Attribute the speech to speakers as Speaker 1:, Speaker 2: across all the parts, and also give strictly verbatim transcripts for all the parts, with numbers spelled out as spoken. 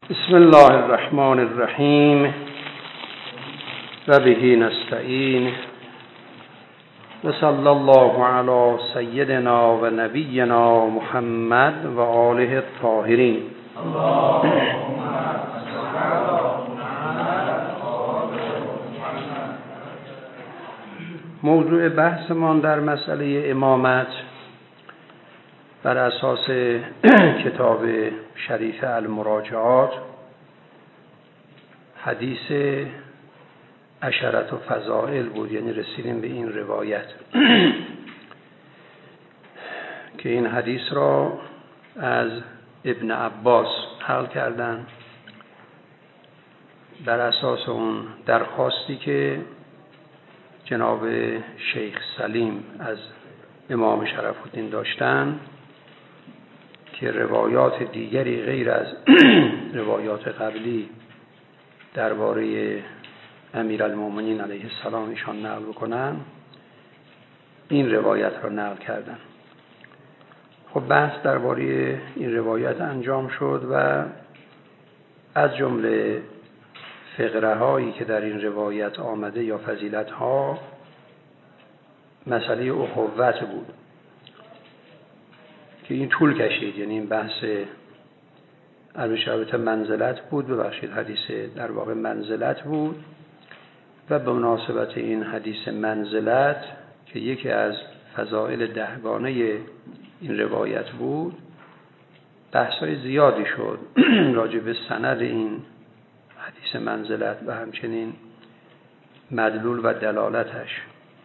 Speaker 1: بسم الله الرحمن الرحیم و به نستعین و صلی الله علی سیدنا و نبینا محمد و آله الطاهرین. موضوع بحثمان در مسئله امامت بر اساس کتاب شریف المراجعات حدیث عشرت و فضائل بود، یعنی رسیدیم به این روایت که این حدیث را از ابن عباس حل کردن بر اساس اون درخواستی که جناب شیخ سلیم از امام شرف الدین داشتن که روایات دیگری غیر از روایات قبلی درباره امیرالمومنین علیه السلام ایشان نقل بکنن، این روایت را نقل کردن. خب بحث درباره این روایت انجام شد و از جمله فقره هایی که در این روایت آمده یا فضیلت ها مسئله اخوت بود که این طول کشید، یعنی این بحث البته منزلت بود، ببخشید حدیث در واقع منزلت بود و به مناسبت این حدیث منزلت که یکی از فضائل دهگانه این روایت بود بحث‌های زیادی شد راجع به سند این حدیث منزلت و همچنین مدلول و دلالتش.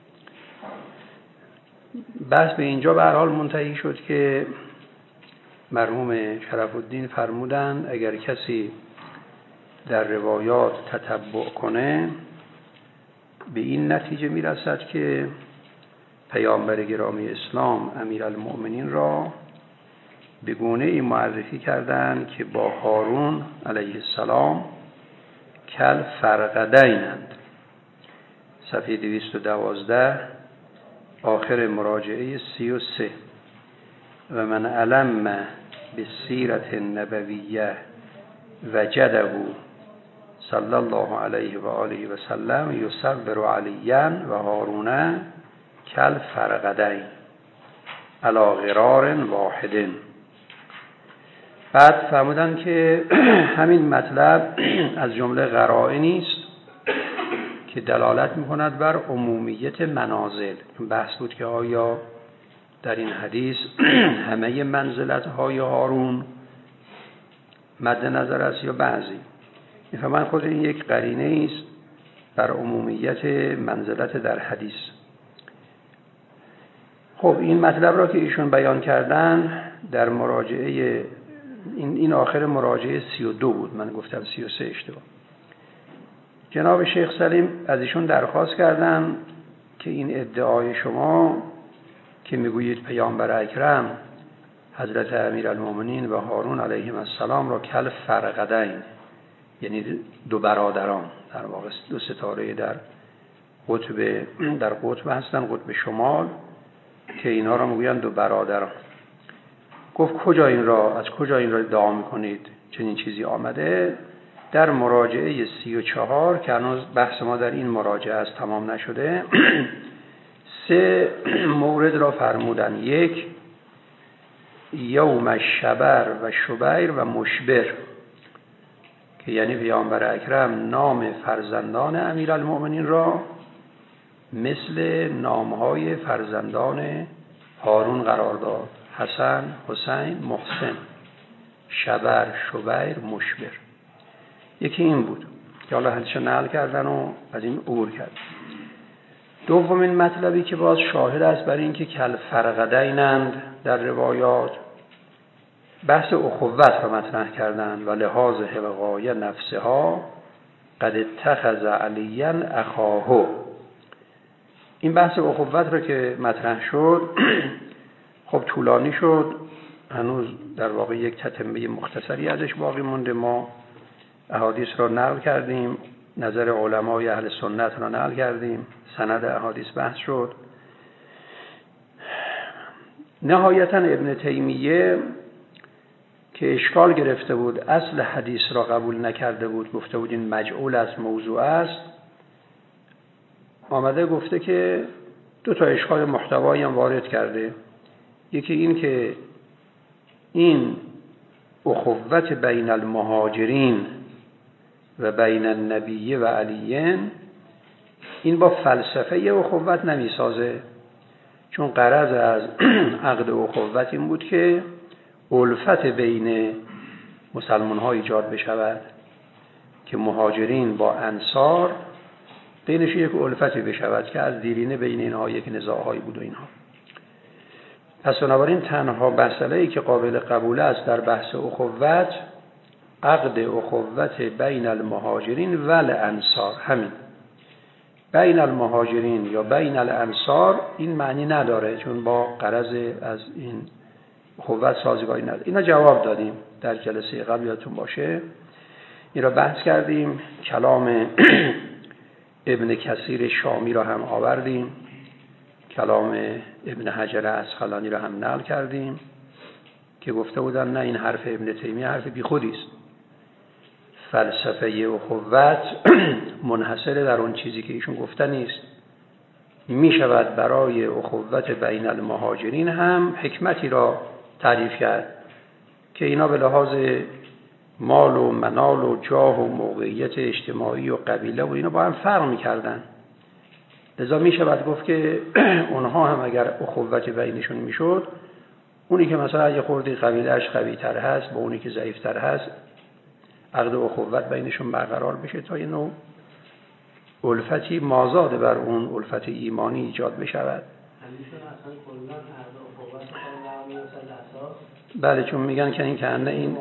Speaker 1: بحث به اینجا به هر حال منتهی شد که مرحوم شرف الدین فرمودند اگر کسی در روایات تتبع کنه به این نتیجه میرسد که پیامبر گرامی اسلام امیرالمؤمنین را به گونه‌ای معرفی کردند که با هارون علیه السلام کل فرقدینند. صفحه دویست و دوازده آخر مراجعه سی و سه. و من علم به سیرت نبویه وجده صلی الله علیه و آله و سلم یصور علیا و هارون کل فرقدین علی غرار واحد. بعد فرمودن که همین مطلب از جمله قرائنی است که دلالت می‌کند بر عمومیت منازل. بحث بود که آیا در این حدیث همه منزلت‌های هارون مد نظر است یا بعضی. می‌فهمن خود این یک قرینه است بر عمومیت منزلت در حدیث. خب این مطلب را که ایشون بیان کردن در مراجعه این, این آخر مراجعه سی و دو بود، من گفتم سی و سه اشتباه. جناب شیخ سلیم از ایشون درخواست کردن که این ادعای شما که میگویید پیامبر اکرم حضرت امیرالمومنین و هارون علیهم السلام را کل فرقدین، یعنی دو برادران، در واقع دو ستاره در قطب در قطب هستن، قطب شمال، که اینا را میگویند دو برادران. گفت کجا این را از کجا این را ادعا میکنید چنین چیزی آمده؟ در مراجعه سی و چهار که هنوز بحث ما در این مراجعه از تمام نشده سه مورد را فرمودن. یک، یوم شبر و شبیر و مشبر، که یعنی پیامبر اکرم نام فرزندان امیرالمؤمنین را مثل نامهای فرزندان هارون قرار داد: حسن، حسین، محسن. شبر، شبیر، مشبر. یکی این بود که حالا حدیث نقل کردن و از این عبور کرد. دومین مطلبی که باز شاهد است برای اینکه کل فرقدینند در روایات، بحث اخوت را مطرح کردند و لحاظ حلقای نفسها قد اتخذ علیا اخاه. این بحث اخوت را که مطرح شد خب طولانی شد، هنوز در واقع یک تتمه مختصری ازش باقی مونده. ما احادیث را نقل کردیم، نظر علمای اهل سنت را نقل کردیم، سند احادیث بحث شد. نهایتا ابن تیمیه که اشکال گرفته بود، اصل حدیث را قبول نکرده بود، گفته بود این مجعول است، موضوع است، آمده گفته که دو تا اشکال محتوایی هم وارد کرده. یکی این که این اخوت بین المهاجرین و بین النبی و علیین این با فلسفه اخوت نمی سازه، چون غرض از عقد اخوت این بود که الفت بین مسلمان ها ایجاد بشود، که مهاجرین با انصار بینش یک الفتی بشود که از دیرینه بین اینها یک نزاعهایی بود و اینها. پس بنابراین تنها مسئله‌ای که قابل قبول است در بحث اخوت عقد اخوت بین المهاجرین و الانصار، همین بین المهاجرین یا بین الانصار این معنی نداره، چون با غرض از این اخوت سازگاری نداره. اینا جواب دادیم در جلسه قبل، یادتون باشه این را بحث کردیم. کلام ابن کثیر شامی را هم آوردیم، کلام ابن حجر عسقلانی را هم نقل کردیم که گفته بودن نه این حرف ابن تیمیه حرف بیخودی است. فلسفه اخوت منحصر در اون چیزی که ایشون گفتن نیست. می شود برای اخوت بین المهاجرین هم حکمتی را تعریف کرد که اینا به لحاظ مال و منال و جاه و موقعیت اجتماعی و قبیله و اینا با هم فرق می کردن. لذا می شود گفت که اونها هم اگر اخوت بینشون می شد، اونی که مثلا یه خورده قبیلهش قوی تر هست با اونی که ضعیف تر هست، عقد اخوت بینشون برقرار بشه تا یه نوع الفتی مازاد بر اون الفت ایمانی ایجاد بشود. بله، چون میگن که این کنه این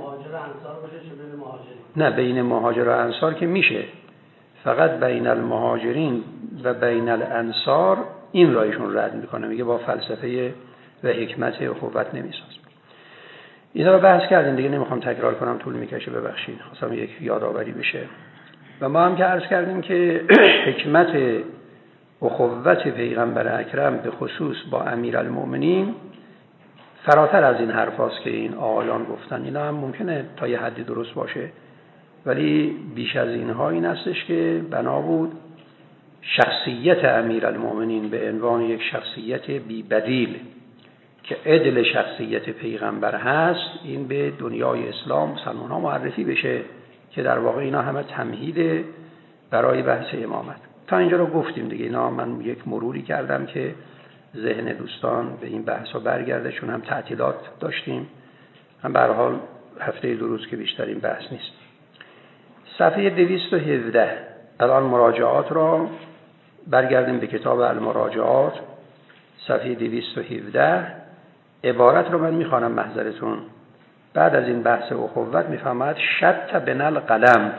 Speaker 1: نه بین مهاجر و انصار که میشه، فقط بین المهاجرین و بین الانصار این رایشون رد میکنه، میگه با فلسفه و حکمت اخوت نمیساز. اینا رو بحث کردیم دیگه، نمیخوام تکرار کنم، طول میکشه، ببخشید، خواستم یک یادآوری بشه. و ما هم که عرض کردیم که حکمت اخوت پیغمبر اکرم به خصوص با امیرالمؤمنین فراتر از این حرف هاست که این آقایان گفتن. اینا هم ممکنه تا یه حدی درست باشه، ولی بیش از اینها این هستش که بنا بود شخصیت امیرالمؤمنین به عنوان یک شخصیت بی بدیل که عدل شخصیت پیغمبر هست، این به دنیای اسلام مسلمان ها معرفی بشه که در واقع اینا همه تمهید برای بحث امامت. تا اینجا رو گفتیم دیگه، اینا من یک مروری کردم که ذهن دوستان به این بحث ها برگرده، چون هم تعطیلات داشتیم، هم به هر حال هفته دو روز که بیشتر این بحث نیست. صفحه دویست و هفده الان مراجعات را برگردیم به کتاب المراجعات، صفحه دویست و هفده. عبارت رو من میخوانم محضرتون. بعد از این بحث اخوت میفهمد شط بنا القلم،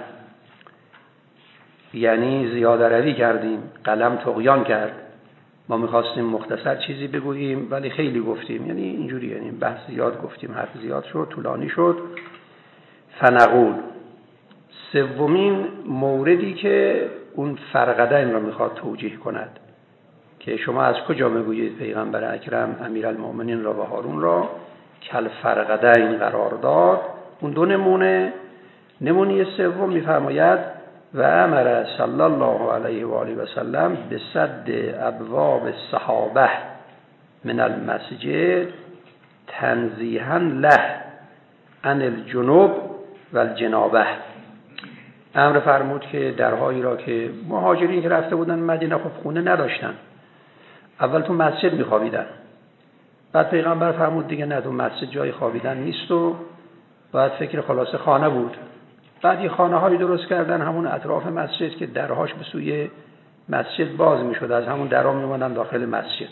Speaker 1: یعنی زیاده روی کردیم، قلم طغیان کرد. ما میخواستیم مختصر چیزی بگوییم ولی خیلی گفتیم، یعنی اینجوری، یعنی بحث زیاد گفتیم، حرف زیاد شد، طولانی شد. فنقول سومین موردی که اون فرقدین را میخواد توجیه کند که شما از کجا میگویید پیغمبر اکرم امیرالمؤمنین را و هارون را کل فرقدین قرار داد، اون دو نمونه. نمونه سوم میفرماید و امر صلی الله علیه و آله و سلم به سد ابواب الصحابه من المسجد تنزیها له عن الجنوب و الجنابه. امر فرمود که درهایی را که مهاجرین که رفته بودن مدینه خب خونه نداشتن، اول تو مسجد میخوابیدن، بعد پیغمبر فرمود دیگه نه، تو مسجد جای خوابیدن نیست و باید فکر خلاصه خانه بود. بعد یه خانه هایی درست کردن همون اطراف مسجد که درهاش به سوی مسجد باز میشد، از همون درها میموندن داخل مسجد.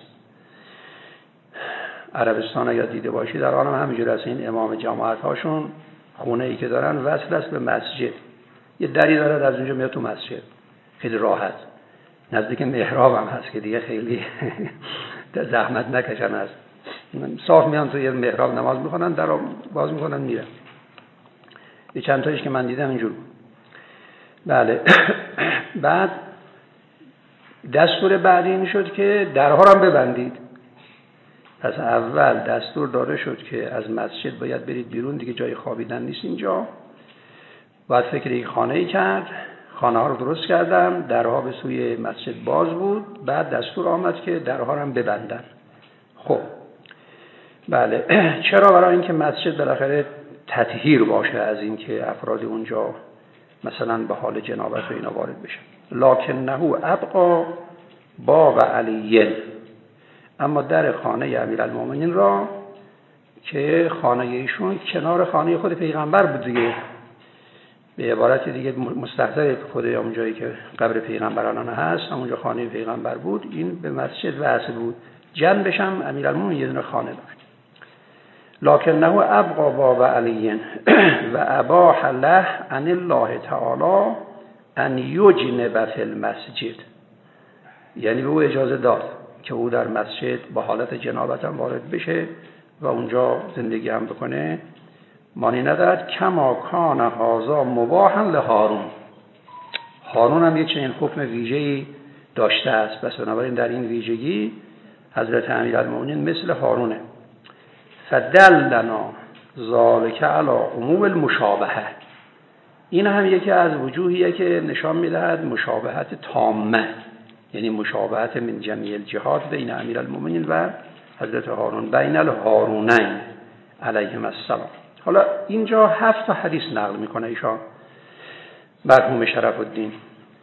Speaker 1: عربستان اگر دیده باشی در آن هم همینجور است، این امام جماعت هاشون خونه ای که دارن وصل است به مسجد، یه دری داره از اونجا میاد تو مسجد، خیلی راحت، نزدیک محراب هم هست که دیگه خیلی زحمت نکشن، است صاف میان تو یه محراب نماز میخونن، در باز میکنن میرن. یه چند تایش که من دیدم اینجور. بله. بعد دستور بعدی این شد که درها رو هم ببندید، پس اول دستور داده شد که از مسجد باید برید بیرون، دیگه جای خوابیدن نیست اینجا. بعد فکر یک خانه‌ای کرد، خانه ها رو درست کردم، درها به سوی مسجد باز بود. بعد دستور آمد که درها رو هم ببندن. خب بله، چرا؟ برای اینکه مسجد بالاخره تطهیر باشه از اینکه افراد اونجا مثلا به حال جنابت و اینا وارد بشن. لکنه ابقا باب علی، اما در خانه امیرالمومنین را که خانه ایشون کنار خانه خود پیغمبر بود دیگه، به عبارت دیگه مستحضر خود اون جایی که قبر پیغمبران هست همونجا خانه پیغمبر بود، این به مسجد وصل بود. جنبش هم امیرالمومنین یه دونه خانه داشت. لکنه ابقا باب علی و اباح له عن الله تعالی ان یجنب فی المسجد، یعنی به او اجازه داد که او در مسجد با حالت جنابت هم وارد بشه و اونجا زندگی هم بکنه، مانی ندارد. کما کان هذا مباحا لهارون، هارون هم یک چنین حکم ویژه‌ای داشته است، پس بنابراین در این ویژگی حضرت امیرالمومنین مثل هارونه. فدلنا ذالک علی عموم المشابهه، این هم یکی از وجوهیه که نشان میدهد مشابهت تامه، یعنی مشابهت من جمیع الجهات بین امیرالمومنین و حضرت هارون، بین الهارونین علیهم السلام. حالا اینجا هفت تا حدیث نقل میکنه ایشان مرحوم شرف الدین.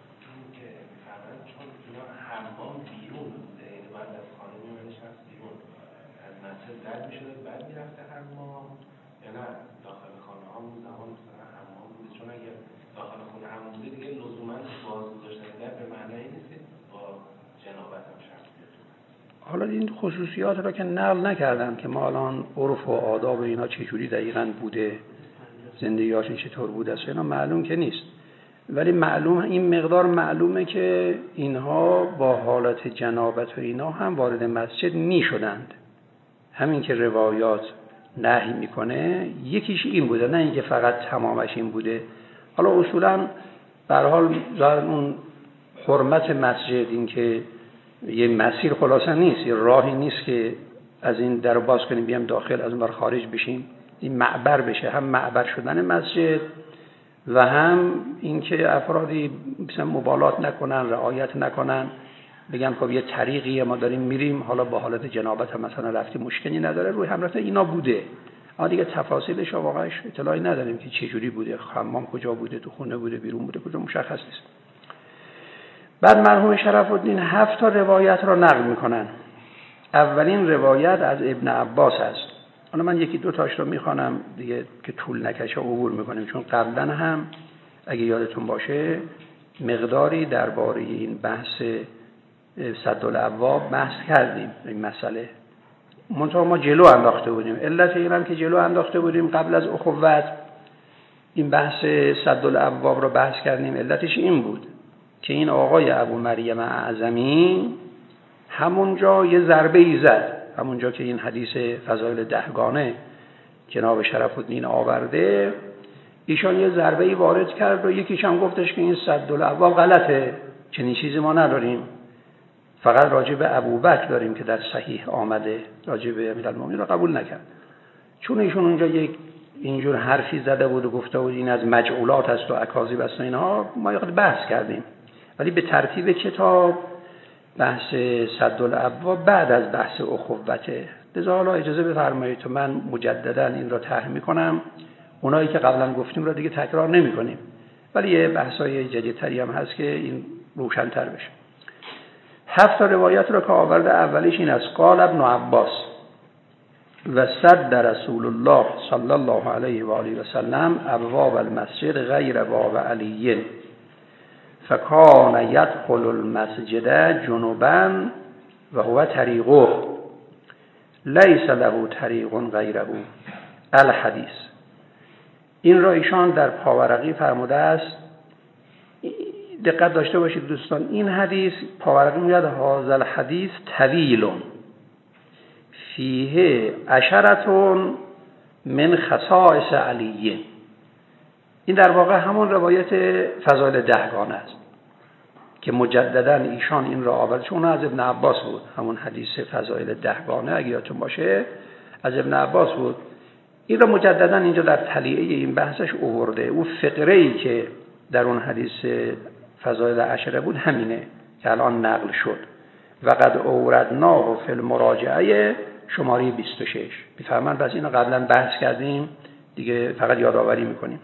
Speaker 1: حالا این خصوصیات را که نقل نکردم که ما الان عرف و آداب اینا چجوری دقیقاً بوده، زندگی‌هاشون چطور بوده است، اینا معلوم که نیست، ولی معلوم این مقدار معلومه که اینها با حالت جنابت و اینا هم وارد مسجد می شدند. همین که روایات نهی میکنه یکیش این بوده، نه اینکه فقط تمامش این بوده. حالا اصولاً به هر حال اون حرمت مسجد، این که یه مسیر خلاصه نیست، یه راهی نیست که از این در باز کنیم بیام داخل از اون بر خارج بشیم، این معبر بشه، هم معبر شدن مسجد و هم اینکه افرادی مثلا مبالات نکنن، رعایت نکنن، بگن خب یه طریقیه ما داریم میریم، حالا با حالت جنابت هم مثلا رفتی مشکلی نداره، روی هم رفته اینا بوده. اما دیگه تفاصیلش واقعا اطلاعی نداریم که چه جوری بوده، حمام کجا بوده، تو خونه بوده، بیرون بوده، کجا مشخص نیست. بعد مرحوم شرف الدین هفت تا روایت را نقل میکنن. اولین روایت از ابن عباس است. حالا من یکی دو تاش رو میخوانم دیگه که طول نکشه عبور میکنیم، چون قبلا هم اگه یادتون باشه مقداری درباره این بحث سد الابواب بحث کردیم این مسئله. منتها ما جلو انداخته بودیم، علت این هم که جلو انداخته بودیم قبل از اخوت این بحث سد الابواب رو بحث کردیم، علتش این بود که این آقای ابو مریم اعظمی همونجا یه ضربه ای زد، همونجا که این حدیث فضایل دهگانه جناب شرف الدین آورده، ایشان یه ضربه ای وارد کرد و یکیش هم گفتش که این سد الابواب غلطه، چنین چیزی ما نداریم، فقط راجع به ابوبکر داریم که در صحیح آمده، راجع به امیرالمومنین را قبول نکرد. چون ایشون اونجا یک اینجور حرفی زده بود و گفته بود این از مجعولات است و اکاذیب است و اینها، ما یه بحث کردیم، ولی به ترتیب کتاب بحث سد الابواب بعد از بحث اخوته. لذا حالا اجازه بفرمایید تو من مجددا این را طرح می‌کنم، اونایی که قبلا گفتیم را دیگه تکرار نمی‌کنیم، ولی یه بحث‌های جدیدتری هم هست که این روشن‌تر بشه. هفت روایت را که آورده اولیش این است: قال ابن عباس و صد رسول الله صلی الله علیه و آله و سلم ابواب المسجد غیر باب علی فکان یدخل المسجد جنوبا و هو طریقه لیس له طریق غیره الحدیث. این را ایشان در پاورقی فرموده است. دقت داشته باشید دوستان، این حدیث پاورقی میگه هذا الحدیث طویل فیه عشرتون من خصائص علیه. این در واقع همون روایت فضائل دهگانه است. که مجددا ایشان این را آورد، چون از ابن عباس بود، همون حدیث فضائل دهگانه اگه یادتون باشه از ابن عباس بود، این را مجددا اینجا در تلیعه این بحثش آورده. اون فقره‌ای که در اون حدیث فضائل عشره بود همینه که الان نقل شد. و قد اوردناه فی المراجعه شماره بیست و شش. میفهمن؟ بس اینو قبلا بحث کردیم دیگه، فقط یادآوری میکنیم.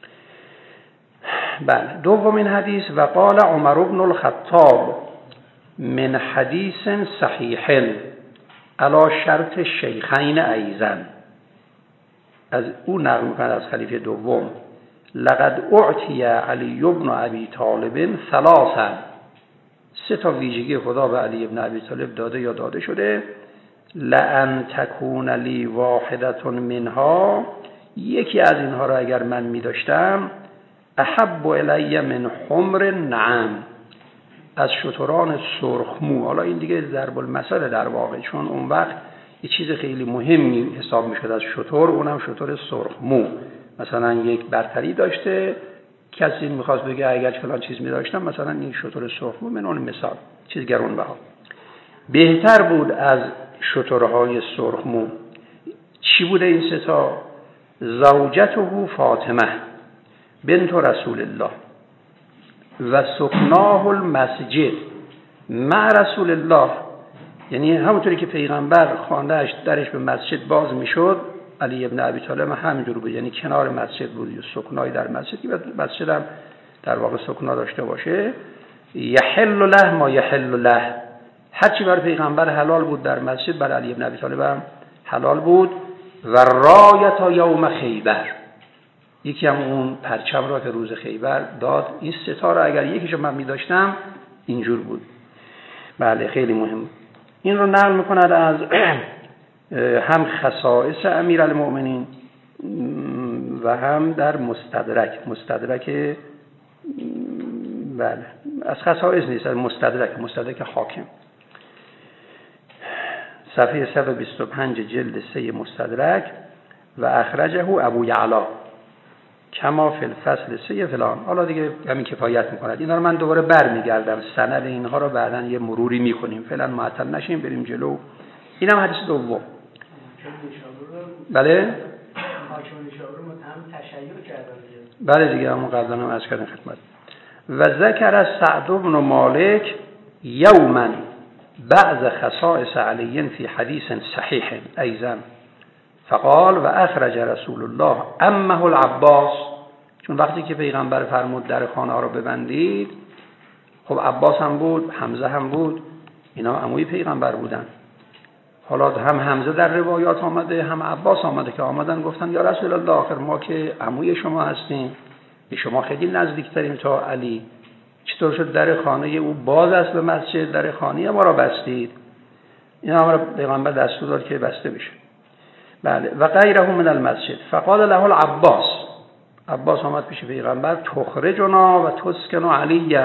Speaker 1: بله. دومین حدیث و قال عمر بن الخطاب من حدیث صحیح علی شرط شیخین ایضا، از او نقل میکنه از خلیفه دوم، لقد اعطی علی بن ابی طالب ثلاثا، سه تا ویژگی خدا به علی بن ابی طالب داده یا داده شده، لئن تکون لی واحدة منها، یکی از اینها را اگر من می داشتم، احب الی من حمر نعم، از شتران سرخمو. حالا این دیگه ضرب المثل در واقع، چون اون وقت یه چیز خیلی مهمی حساب می شد از شتر، اونم شتر سرخمو. مثلا یک برتری داشته، کسی میخواست بگه اگر فلان چیز می داشتم، مثلا این شتر سرخمو، من اون مثال چیز گرون بها بهتر بود از شترهای سرخمو. چی بوده این سه تا؟ زوجته فاطمه بنت رسول الله و سکناه المسجد مع رسول الله، یعنی همونطوری که پیغمبر خانه‌اش درش به مسجد باز میشد، علی ابن ابی طالب همینجور بود، یعنی کنار مسجد بود، یا سکنای در مسجد، که مسجد هم در واقع سکنا داشته باشه. یحل له ما یحل له، هرچی بر پیغمبر حلال بود در مسجد بر علی ابن ابی طالب هم حلال بود. و رایت یوم خیبر، یکی هم اون پرچم را که روز خیبر داد، این ستاره اگر یکیشو من می داشتم اینجور بود. بله خیلی مهم. این رو نقل میکند از هم خصائص امیرالمؤمنین و هم در مستدرک. مستدرک بله از خصائص نیست، از مستدرک، مستدرک حاکم، صفحه صد و بیست و پنج جلد سه مستدرک. و اخرجه ابو یعلا کما فی الفصل سه فلان. حالا دیگه همین کفایت میکند. اینا رو من دوباره برمیگردم، سند اینها رو بعداً یه مروری میکنیم، فعلا معطل نشیم بریم جلو. اینم حدیث دوم. بله بله دیگه همون قبلا هم عرض کردم خدمت. و ذکر از سعد بن مالک یوما بعض خصائص علی فی حدیث صحیح ایضا فقال و اخرج رسول الله امه العباس، چون وقتی که پیغمبر فرمود در خانه ها رو ببندید، خب عباس هم بود، حمزه هم بود، اینا عموی پیغمبر بودن. حالا هم حمزه در روایات آمده، هم عباس آمده که آمدن گفتن یا رسول الله، آخر ما که عموی شما هستیم، به شما خیلی نزدیک تریم تا علی، چطور شد در خانه او باز است به مسجد، در خانه ما را بستید؟ این امر پیغمبر دستور داد که بسته بشه. بله. و غیره من المسجد فقال له العباس، عباس آمد پیش پیغمبر، تخرجنا و تسکن علی،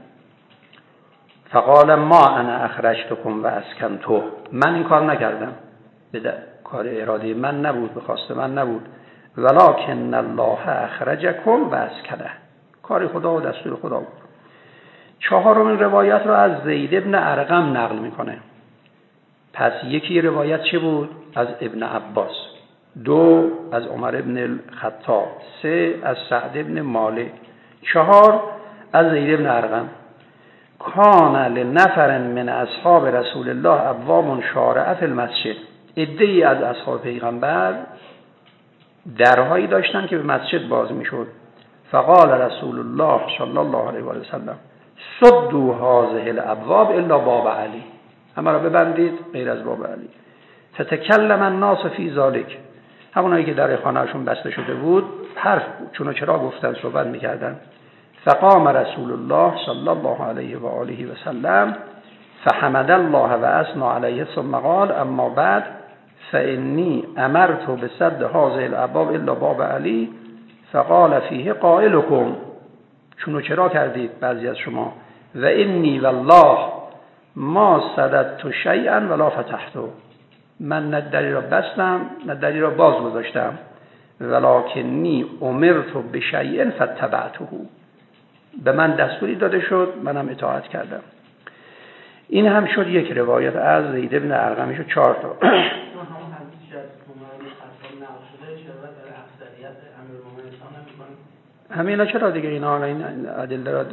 Speaker 1: فقال ما انا اخرجتكم و اسکنتو، من این کار نکردم، به کار اراده من نبود، به خواست من نبود، ولکن الله اخرجکم و اسکنه، کار خدا و دستور خدا بود. چهارمین روایت را از زید ابن ارقم نقل میکنه. پس یکی روایت چه بود؟ از ابن عباس، دو از عمر ابن الخطاب، سه از سعد ابن مالک، چهار از زید ابن ارقم. کان لنفر من اصحاب رسول الله ابواب شارعه فی المسجد، عده‌ای از اصحاب پیغمبر درهایی داشتن که به مسجد باز میشد. فقال رسول الله صلی الله علیه و آله و سلم سدوا هذه الابواب الا باب علی، همه را ببندید غیر از باب علی. فتکلم الناس فی ذلک، همونایی که در خانه‌شون بسته شده بود حرف چون و چرا گفتن، صحبت میکردن. فقام رسول الله صلی الله علیه و آله و سلم فحمد الله و اثنى علیه ثم قال اما بعد فانی امرت بسد هذه الابواب الا باب علی فقال فیه قائلکم، چون و چرا کردید بعضی از شما، و انی والله ما سددت شیئا ولا فتحته، من نه دری را بستم نه دری را باز گذاشتم، ولکنی امرت بشیء فتبعته، به من دستوری داده شد، منم اطاعت کردم. این هم شد یک روایت از زید بن ارقم، شد چهار تا. همینا چرا دیگه اینا این ادله را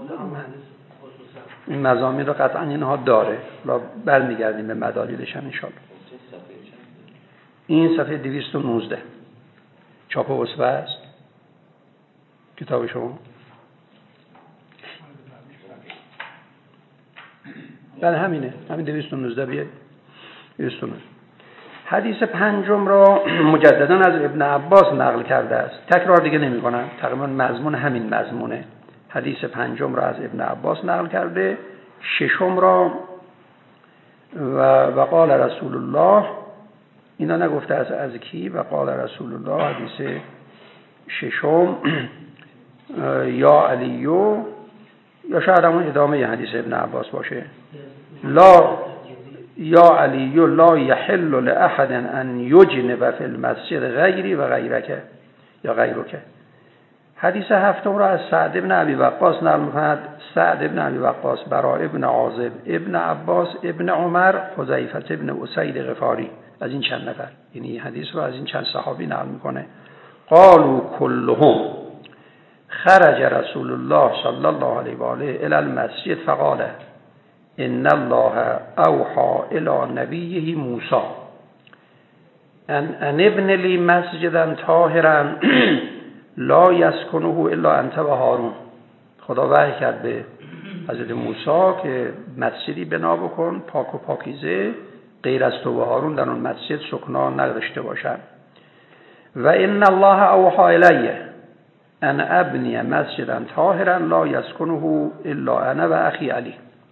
Speaker 1: این مضامین رو قطعا اینها داره. لا برمیگردیم به مدالیلش ان شاء الله. این صفحه دویست و نوزده چاپ اصبه است کتاب شما. بله همینه، همین دویست و نوزده بیه دویست و نوزده. حدیث پنجم را مجددا از ابن عباس نقل کرده است، تکرار دیگه نمی کنم، تقریبا مضمون همین مضمونه. حدیث پنجم را از ابن عباس نقل کرده. ششم را و وقال رسول الله، اینا نگفته از از کی، وقال رسول الله حدیث ششم یا علیو، یا شاید همون ادامه ی حدیث ابن عباس باشه. لا یا علیو لا یحل لأحد ان یجنب فی المسجد غیری و غیرک یا غیرک. حدیث هفتم را از سعد بن ابی وقاص نقل می‌کند. سعد بن ابی وقاص، براء ابن عازب، ابن عباس، ابن عمر، حذیفه ابن اسید غفاری، از این چند نفر، یعنی حدیث رو از این چند صحابی نقل می‌کنه. قالوا كلهم خرج رسول الله صلی الله علیه و آله الی المسجد فقال ان الله اوحى الى نبیه موسی ان ان ابن لی مسجدا طاهرا لا یسکنه الا انت و هارون. خدا وحی کرد به حضرت موسی که مسجدی بنا بکن پاک و پاکیزه، غیر از تو و هارون در اون مسجد سکنا نداشته باشند. و ان الله اوحى الیه ان ابنی مسجدا طاهرا لا یسکنه الا انا و اخی علی.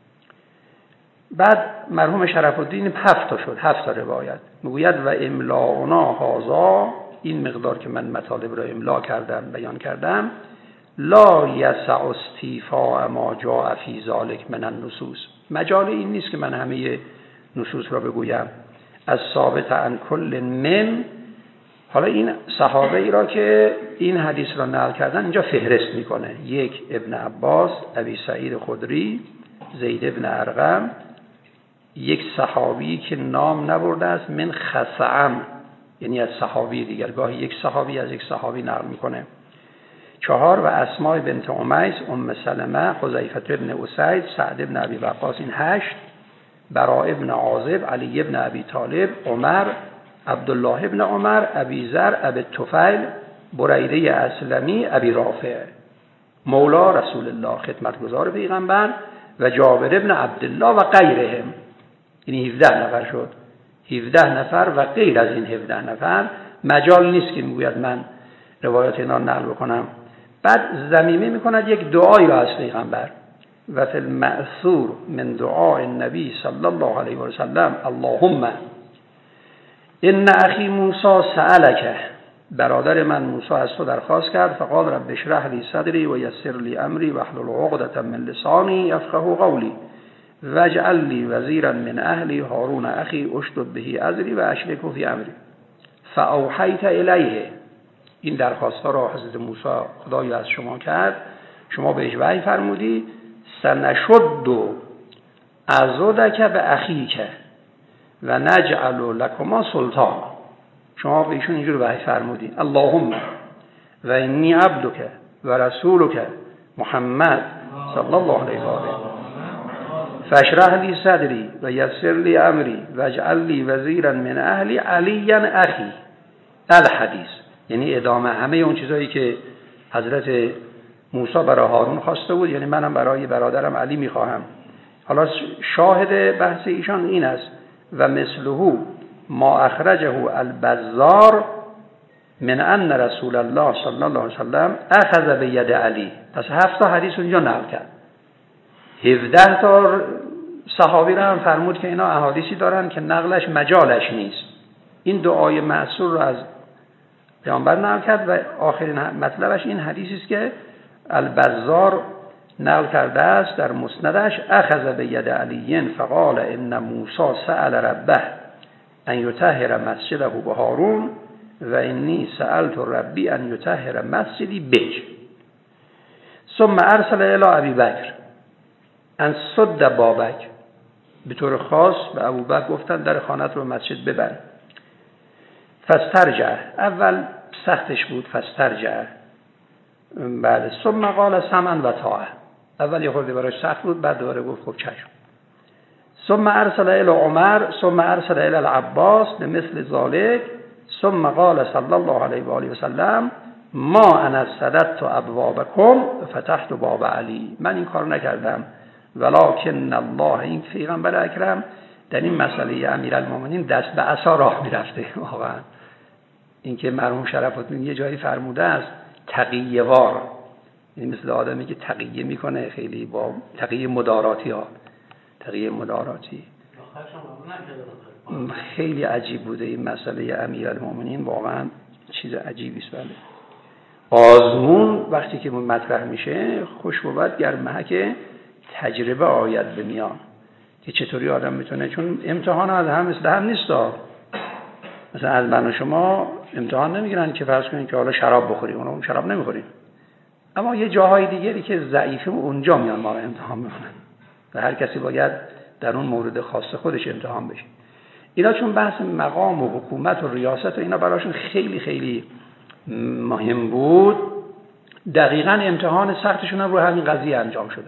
Speaker 1: بعد مرحوم شرف الدین هفت تا شد، هفت تا روایت میگوید و املاؤنا هذا، این مقدار که من مطالب را املا کردم بیان کردم، لا یسع استیفاء ما جاء فی ذلک من النصوص. مجال این نیست که من همه نصوص را بگویم. از ثابت عن کل من. حالا این صحابه ای را که این حدیث را نقل کردن اینجا فهرست میکنه. یک ابن عباس، ابی سعید خدری، زید ابن ارقم، یک صحابی که نام نبرده است من خثعم، یعنی از صحابی دیگر، گاهی یک صحابی از یک صحابی نقل میکنه. چهار و اسماء بنت امیس، ام سلمه، حذیفه ابن اسید، سعد ابن ابی وقاص، این هشت. براء ابن عازب، علی ابن ابی طالب، عمر، عبدالله ابن عمر، ابی ذر، ابی طفیل، بریده اسلمی، ابی رافع مولا رسول الله، خدمتگزار پیغمبر، و جابر ابن عبدالله و غیرهم. یعنی هفده نفر شد، هفده نفر و غیر از این هفده نفر. مجال نیست که میگوید من روایات اینا نقل بکنم. بعد ضمیمه میکند یک دعایی را از پیغمبر، و فی المأثور من دعاء النبی صلی الله علیه و سلم اللهم ان اخی موسی سألک، برادر من موسی از تو درخواست کرد، فقال رب اشرح لی صدری و یسر لی امری واحلل عقدة من لسانی یفقهوا قولی واجعل لی وزیرا من اهلی هارون اخی اشدد به ازری و اشرکه فی امری فاوحیت الیه. این درخواست را حضرت موسی خدای از شما کرد، شما بهش وحی فرمودی سنشد عضدک به اخیک و نجعل لکما سلطان. شما به ایشون اینجور وحی فرمودی اللهم و انی عبدک و رسولک محمد صلی الله علیه و آله فاشرح لی صدری و یسر لی امری واجعل لی وزیرا من اهلی علی اخی الحدیث. یعنی ادامه همه اون چیزایی که حضرت موسی برای هارون خواسته بود، یعنی منم برای برادرم علی میخواهم. حالا شاهد بحث ایشان این است و مثله ما اخرجه البزار من ان رسول الله صلی الله علیه وسلم اخذ بید علی. پس هفت تا حدیث اونجا نقل کرد. هفده تا صحابی را هم فرمود که اینا احادیثی دارن که نقلش مجالش نیست. این دعای معصور رو از پیامبر نقل کرد و آخرین مطلبش این حدیثی است که البزار نقل کرده است در مسندش اخذ بید علی فقال ان موسی سأل ربه ان یطهر مسجده به هارون و انی سألت ربی ان یطهر مسجدی بج. ثم ارسل الی ابی بکر ان صد بابک، به طور خاص به ابوبکر گفتن در خانت رو مسجد ببند. فاسترجع، اول سختش بود فاسترجع، بله. ثم قال سمعا و طاعه، اول یه خورده براش سخت بود، بعد دوباره گفت خب چشم. ثم ارسل الی عمر ثم ارسل الی العباس بمثل ذلك ثم قال صلی الله علیه و آله و سلم ما انا صددت ابوابکم فتحت باب علی، من این کار نکردم، ولکن الله، این پیغمبر اکرم در این مسئله امیرالمومنین دست به عصا راه میرفته. واقعا اینکه مرحوم شرف الدین یه جایی فرموده است تقیه وار، این مثل آدمی که تقیه میکنه، خیلی با تقیه مداراتی ها، تقیه مداراتی. خیلی عجیب بوده این مسئله امیرالمومنین، واقعا چیز عجیبی است. بله آزمون وقتی که مطرح میشه خوش بود گر محک تجربه آید به میان، که چطوری آدم میتونه، چون امتحان از هم مثل هم نیست. مثلا از من و شما امتحان نمیگیرن که فرض کنین که حالا شراب بخوریم، اونم شراب نمیخوریم، اما یه جاهای دیگری که ضعیفه اونجا میان ما رو امتحان میکنن و هر کسی باید در اون مورد خاص خودش امتحان بشه. اینا چون بحث مقام و حکومت و ریاست و اینا براشون خیلی خیلی مهم بود، دقیقاً امتحان سختشون هم رو همین قضیه انجام شده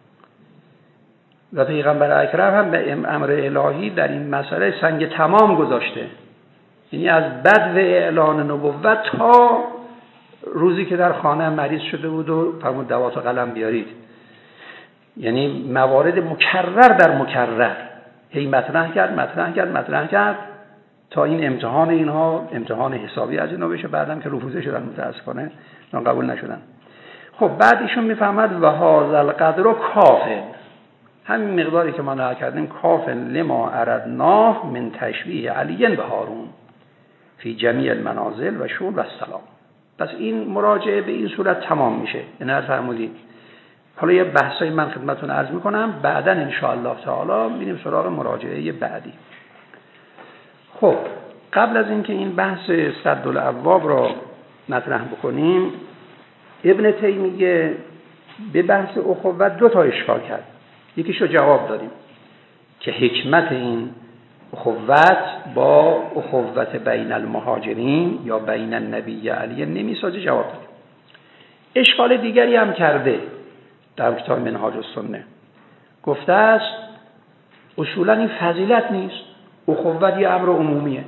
Speaker 1: و پیغمبر اکرم هم به امر الهی در این مسئله سنگ تمام گذاشته. یعنی از بدو اعلان نبوت تا روزی که در خانه مریض شده بود و فرمود دوات و قلم بیارید، یعنی موارد مکرر در مکرر هی مطرح کرد مطرح کرد مطرح کرد تا این امتحان اینها امتحان حسابی از اینا بشه. بعدم که رفوزه شدن متاسفانه، اینا قبول نشدن. خب بعد ایشون میفهمد و هذا القدر کافن، همین مقداری که ما نقل کردیم کافن لما اردناه من تشبیه علی به هارون فی جمیع المنازل و شور و السلام. پس این مراجعه به این صورت تمام میشه. این هر فرمودید. حالا یه بحثای من خدمتتون عرض میکنم، بعداً ان شاء الله تعالی میریم سراغ مراجعه بعدی. خب قبل از اینکه این بحث سد الابواب را مطرح بکنیم، ابن تیمیه به بحث اخوت دو تا اشکال کرد. یکیشو جواب دادیم که حکمت این اخوت با اخوت بین المهاجرین یا بین النبی علی نمیسازه، جواب دادیم. اشکال دیگری هم کرده در کتاب منهاج السنه، گفته است اصولا این فضیلت نیست، اخوت یه امر عمومیه،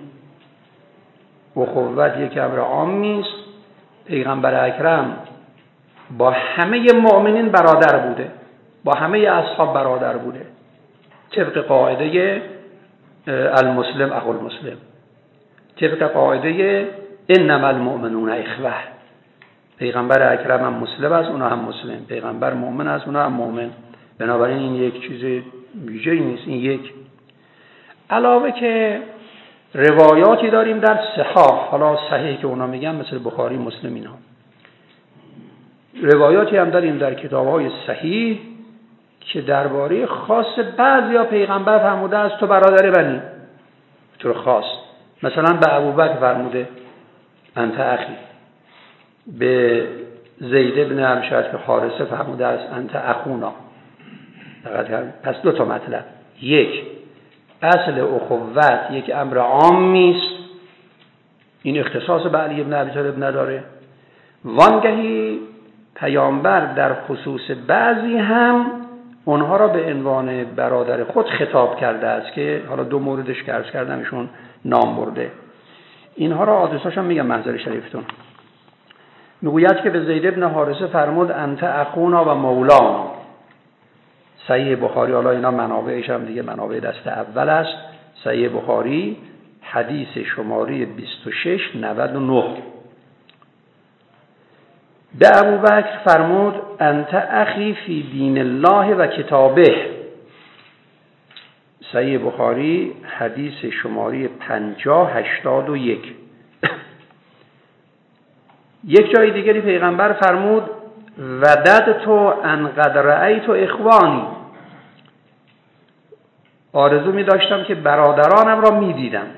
Speaker 1: اخوت یک امر عامی است. پیغمبر اکرم با همه مؤمنین برادر بوده، با همه اصحاب برادر بوده، طبق قاعده المسلم اخو المسلم، طبق قاعده انما المؤمنون اخوه. پیغمبر اکرم هم مسلم است، اونا هم مسلم، پیغمبر مؤمن است، اونا هم مؤمن. بنابراین این یک چیز ویژه‌ای نیست، این یک. علاوه که روایاتی داریم در صحاح، حالا صحیح که اونا میگن مثل بخاری مسلم، اینا روایاتی هم داریم در کتاب‌های صحیح که درباره خاص بعضیا پیغمبر فرموده است تو برادر بنی، به طور خاص. مثلا به ابوبکر فرموده انت اخی، به زید بن امشد که حارثه فرموده است انت اخونا. پس دو تا مطلب، یک اصل اخوت یک امر عامی است، این اختصاص به علی بن ابی طالب نداره. وانگهی پیامبر در خصوص بعضی هم اونها را به عنوان برادر خود خطاب کرده است که حالا دو موردش که عرض کردم ایشون نام برده. اینها را آدرساشون میگم منظر شریفتون. میگوید که به زید بن حارثه فرمود انت اخونا و مولانا. صحیح بخاری، حالا اینا منابعش هم دیگه منابع دست اول است. صحیح بخاری حدیث شماره بیست و شش نود و نه. به ابوبکر فرمود انت اخی فی دین الله و کتابه. صحیح بخاری حدیث شماره پنجاه هشتاد و یک. یک جای دیگری پیغمبر فرمود ودد تو ان قد رأیت اخوانی، آرزو می داشتم که برادرانم را می دیدم.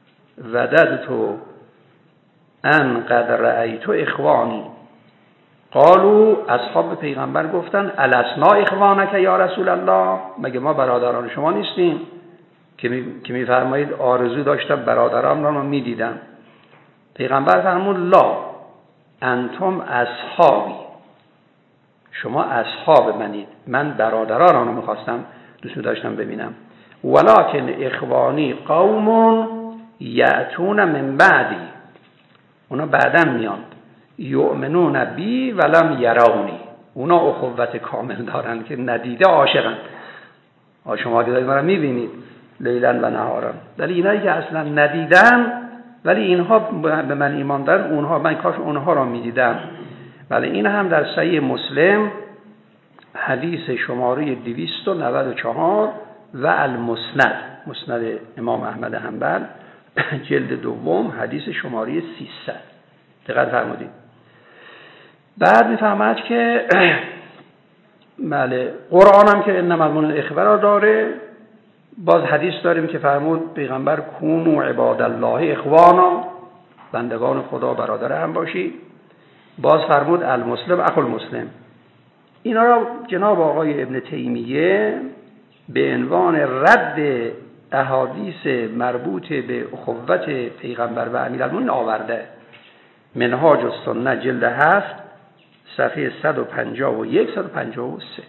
Speaker 1: ودد تو ان قد رأیت اخوانی قالوا اصحاب پیغمبر گفتن الاسنا اخوانک یا رسول الله، مگه ما برادران شما نیستیم که می... که میفرمایید آرزو داشتم برادرام را میدیدم. پیغمبر فرمود لا انتم اصحابی، شما اصحاب منید، من برادران رو میخواستم دوست داشتم ببینم. ولکن اخوانی قوم یأتون من بعدی، اونا بعدم میان، یؤمنون بی ولم یرونی، اونا اخوت کامل دارن که ندیده عاشقن. شما که دارید ما رو میبینید لیلا و نهارا، ولی اینایی که اصلا ندیدن ولی اینها به من ایمان دارن، اونها من کاش اونها را میدیدم. ولی این هم در صحیح مسلم حدیث شماره دویست و نود و چهار و المسند، مسند امام احمد حنبل جلد دوم حدیث شماره سیصد. دقت فرمودید. بعد میفهمد که بله قرآن هم که انما المؤمنون اخوه داره. باز حدیث داریم که فرمود پیغمبر کونوا عباد الله اخوانا، بندگان خدا برادر هم باشید. باز فرمود المسلم اخو المسلم. اینا را جناب آقای ابن تیمیه به عنوان رد احادیث مربوط به اخوت پیغمبر و امیرالمومنین آورده. منهاج السنه جلد هفت صفحه صد و پنجاه و یک صد و پنجاه و سه.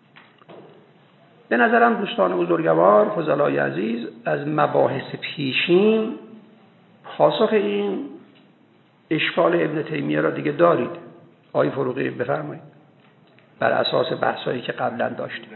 Speaker 1: به نظرم دوستان بزرگوار فضلای عزیز از مباحث پیشین پاسخ این اشکال ابن تیمیه را دیگه دارید. آقای فروغی بفرمایید بر اساس بحثایی که قبلا داشتیم.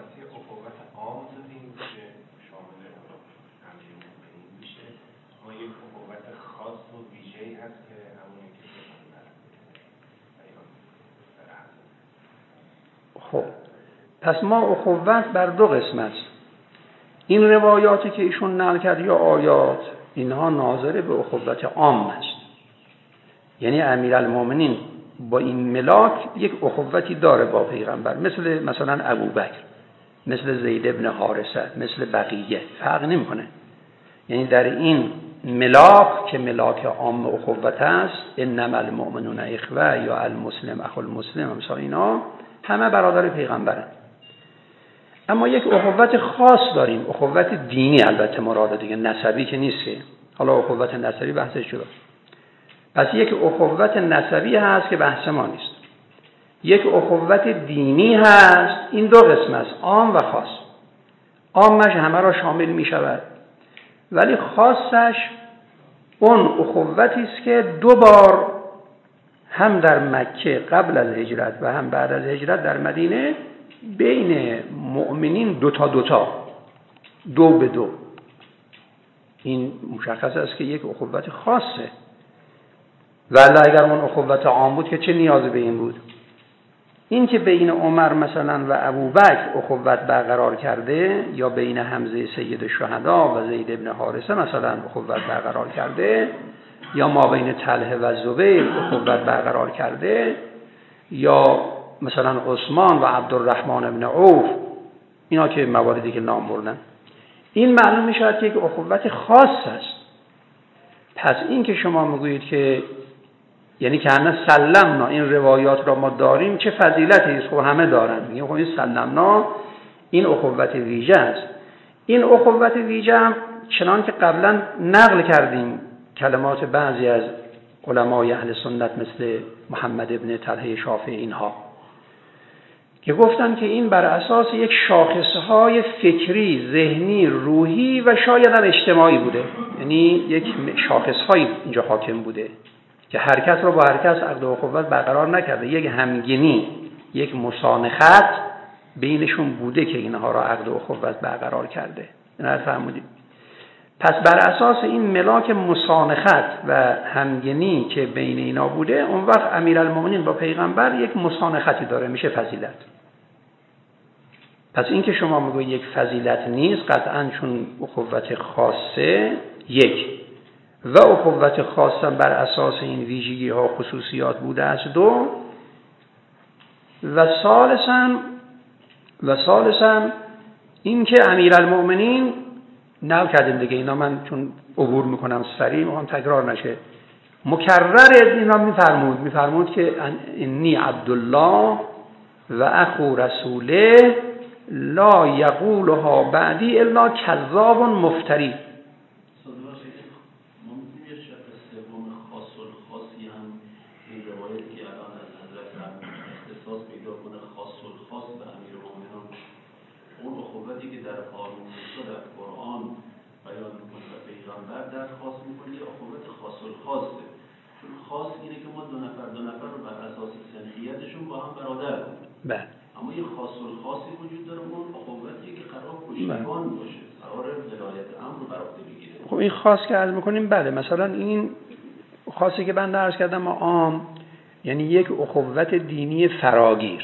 Speaker 1: خب پس ما اخوت بر دو قسم است. این روایاتی که ایشون نقل کرد یا آیات، اینها ناظر به اخوت عام است. یعنی امیرالمومنین با این ملاک یک اخوتی داره با پیغمبر، مثل مثلا ابوبکر، مثل زید ابن حارثه، مثل بقیه، فرق نمیکنه. یعنی در این ملاک که ملاک عام اخوت است، انما المؤمنون اخوه یا المسلم اخو المسلم، مثلا اینا همه برادر پیغمبرن. اما یک اخوت خاص داریم، اخوت دینی، البته مراد دیگه نسبی که نیست که، حالا اخوت نسبی بحثش شده. پس یک اخوت نسبی هست که بحث ما نیست. یک اخوت دینی هست. این دو قسم است، عام و خاص. عامش همه را شامل می شود، ولی خاصش اون اخوتی است که دو بار هم در مکه قبل از هجرت و هم بعد از هجرت در مدینه بین مؤمنین دوتا دوتا دو به دو. این مشخص است که یک اخوت خاصه. ولی اگر اون اخوت عام بود که چه نیازی به این بود؟ این که بین عمر مثلا و ابوبکر اخوت برقرار کرده، یا بین حمزه سید الشهدا و زید ابن حارثه مثلا اخوت برقرار کرده، یا ما بین طلحه و زبیر اخوت برقرار کرده، یا مثلا عثمان و عبدالرحمن ابن عوف، اینا که مواردی که نام بردن، این معلوم می شود که یک اخوت خاص است. پس این که شما میگویید که یعنی که همه سلمنا، این روایات را ما داریم، چه فضیلتی است؟ خب همه دارن. میگیم خب این سلمنا این اخوت ویژه است. این اخوت ویژه هم چنان که قبلا نقل کردیم کلمات بعضی از علمای اهل سنت مثل محمد ابن طلحه شافعی اینها که گفتن که این بر اساس یک شاخصهای فکری، ذهنی، روحی و شاید هم اجتماعی بوده. یعنی یک شاخصهای اینجا حاکم بوده که هر کس را با هر کس عقد و اخوت برقرار نکرده. یک همگنی، یک مسانخت بینشون بوده که اینها را عقد و اخوت برقرار کرده. اینا فهمیدید؟ پس بر اساس این ملاک مسانخت و همگنی که بین اینا بوده، اون وقت امیرالمومنین با پیغمبر یک مسانختی داره، میشه فضیلت. پس این که شما میگوید یک فضیلت نیست، قطعاً چون اخوت خاصه یک و اخوت خاصه بر اساس این ویژگی ها خصوصیات بوده است دو، و ثالثاً و ثالثاً این که امیرالمومنین نقل کردیم دیگه، اینا من چون عبور میکنم سریع میخوام تکرار نشه. مکرر این را میفرمود میفرمود که انی عبدالله و اخو رسوله لا یقولها بعدی الا کذاب مفتری.
Speaker 2: که در هارون موسی در قرآن بیان می‌کنه و پیغمبر درخواست می‌کنه اخوت خاص الخاصه، چون خاص اینه که ما دو نفر دو نفر رو بر اساس سنخیتشون با هم برادر کنیم.
Speaker 1: بله.
Speaker 2: اما یه خاص الخاصی وجود داره، اون اخوتی که قرار پشتیبان باشه، قرار ولایت امر رو بر عهده بگیره.
Speaker 1: خب این خاص که عرض می‌کنیم بله، مثلا این خاصی که بنده عرض کردم عام، یعنی یک اخوت دینی فراگیر.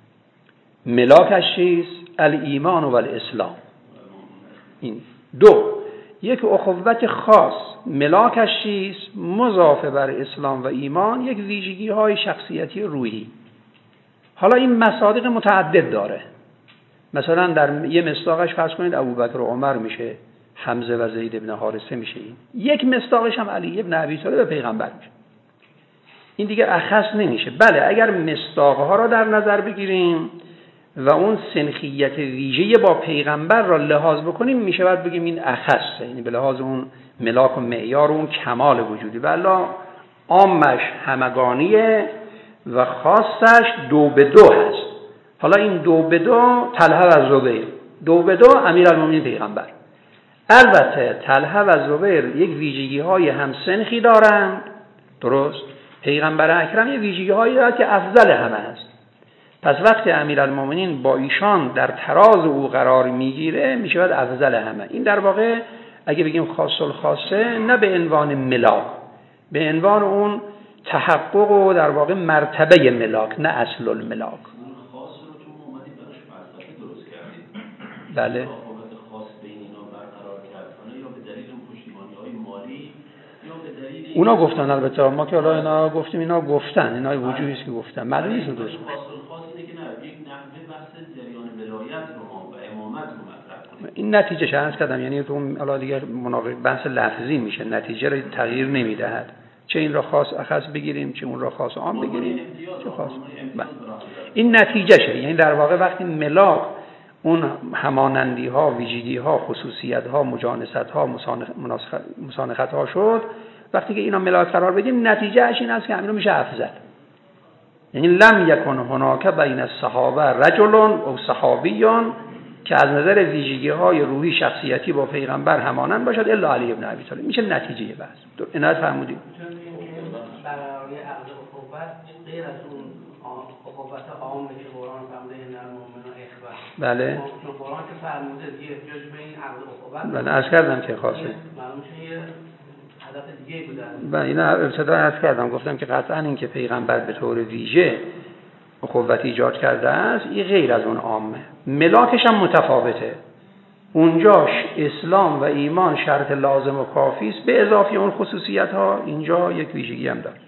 Speaker 1: ملاکش چیست؟ الایمان و الاسلام. این دو. یک اخوت خاص ملاکش چیست؟ مضاف بر اسلام و ایمان، یک ویژگی های شخصیتی روحی. حالا این مصادیق متعدد داره. مثلا در یه مصداقش فرض کنید ابوبکر و عمر میشه، حمزه و زید ابن حارثه میشه. این یک مصداقش هم علی ابن ابی طالب و پیغمبر میشه. این دیگه اخص نمیشه. بله اگر مصداقها را در نظر بگیریم و اون سنخیت ویژه با پیغمبر را لحاظ بکنیم، میشه باید بگیم این اخصه، یعنی به لحاظ اون ملاک و معیار و اون کمال وجودی. والا عامش همگانیه و خاصش دو به دو هست. حالا این دو به دو طلحه و زبیر، دو به دو امیرالمومنین پیغمبر. البته طلحه و زبیر یک ویژگی های همسنخی دارند، درست؟ پیغمبر اکرم یک ویژگی هایی دارد که افضل همه است. پس وقتی امیرالمومنین با ایشان در تراز او قرار میگیره، میشود افضل همه. این در واقع اگه بگیم خاص الخاصه، نه به عنوان ملاک، به عنوان اون تحقق و در واقع مرتبه ملاک، نه اصل الملاک.
Speaker 2: خاص رو تو اومدی براش فلسفه درست کردید.
Speaker 1: بله.
Speaker 2: خاص بین اینا برقرار کردن یا به دلیل پشتیبانی‌های مالی یا به دلیل
Speaker 1: اونا گفتن. البته ما که حالا اینا گفتیم، اینا گفتن، اینا وجودی است که گفتن. معلوم نیست درست. این نتیجه شرط کردم، یعنی اون حالا دیگه مناقشه بحث لفظی میشه، نتیجه رو تغییر نمیدهد. چه این را خاص اخص بگیریم، چه اون را خاص عام بگیریم، چه خاص. این نتیجه شه. یعنی در واقع وقتی ملاک اون همانندی ها، ویژگی ها، خصوصیت ها، مجانست ها، مسانخت ها شد، وقتی که اینا ملاک قرار بدیم، نتیجه اش این است که همین میشه افضل. یعنی لم یکن هناک بین الصحابه رجل او صحابیون که از نظر ویژگی های روحی شخصیتی با پیغمبر همانند باشد الا علی ابن ابی طالب. میشه نتیجه بحث. عنایت فرمودید.
Speaker 3: برای عقد اخوت غیر از اون اخوت عام که قرآن فرموده ان المؤمنون اخوه.
Speaker 1: بله.
Speaker 3: چون قرآن که فرموده دیگه احتیاج به این عقد اخوت.
Speaker 1: بله عرض کردم که خاصه.
Speaker 3: معلوم میشه یه هدف دیگه بوده.
Speaker 1: بله اینا ابتدا عرض کردم، گفتم که قطعا این که پیغمبر به طور ویژه اخوت ایجاد کرده است، این غیر از اون عامه. ملاکش هم متفاوته. اونجاش اسلام و ایمان شرط لازم و کافی است، به اضافه اون خصوصیت ها اینجا یک ویژگی هم داره.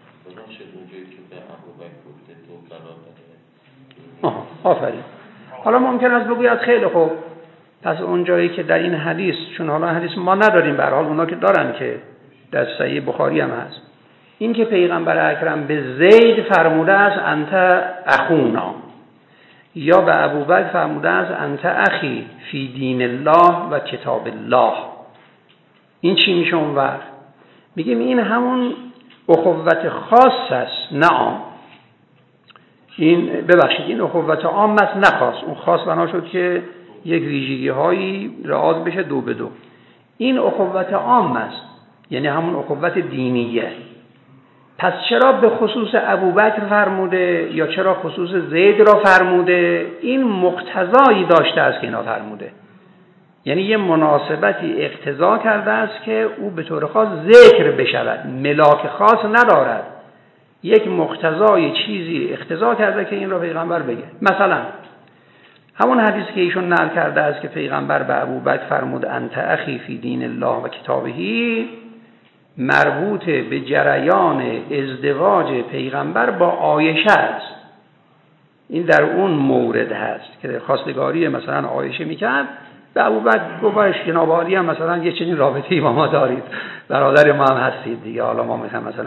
Speaker 1: آها آفرین. حالا ممکن است بگوید خیلی خوب، پس اون جایی که در این حدیث، چون حالا حدیث ما نداریم، به هر حال اونا که دارن که در صحیح بخاری هم هست، این که پیغمبر اکرم به زید فرموده است انت اخونا، یا به ابوبکر فرموده است انت اخی فی دین الله و کتاب الله، این چی میشه اون وقت؟ میگیم این همون اخوت خاص است، نه عام. این ببخشید این اخوت عام است نه خاص. اون خاص بنا شد که یک ویژگی هایی رعایت بشه دو به دو. این اخوت عام است، یعنی همون اخوت دینیه. پس چرا به خصوص ابوبکر فرموده یا چرا خصوص زید را فرموده؟ این مقتضایی داشته است که اینا فرموده، یعنی یه مناسبتی اقتضا کرده است که او به طور خاص ذکر بشود، ملاک خاص ندارد، یک مقتضای چیزی اقتضا کرده که این را پیغمبر بگه. مثلا همون حدیث که ایشون نقل کرده است که پیغمبر به ابوبکر فرمود انت اخی فی دین الله و کتابهی، مربوط به جریان ازدواج پیغمبر با عایشه است. این در اون مورد هست که خواستگاری مثلا عایشه میکرد، به ابوبکر گفت جناب عالی هم مثلا یه چنین رابطه‌ای با ما دارید، برادر ما هم هستید دیگه، حالا ما میخوایم مثلا